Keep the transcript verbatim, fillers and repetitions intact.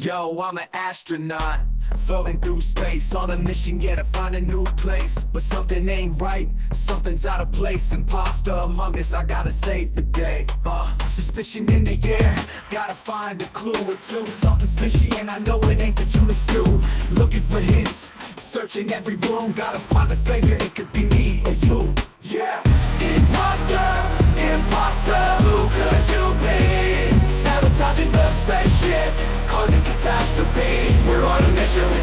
Yo, I'm an astronaut, floating through space, on a mission, yeah, to find a new place. But something ain't right, something's out of place. Imposter among us, I gotta save the day. uh, Suspicion in the air, gotta find a clue or two. Something's fishy and I know it ain't the tuna stew. Looking for hints, searching every room, gotta find a failure, it could be me or you. Yeah, imposter, imposter, who could you be? Sabotaging the spaceship, causing catastrophe. We're on a mission.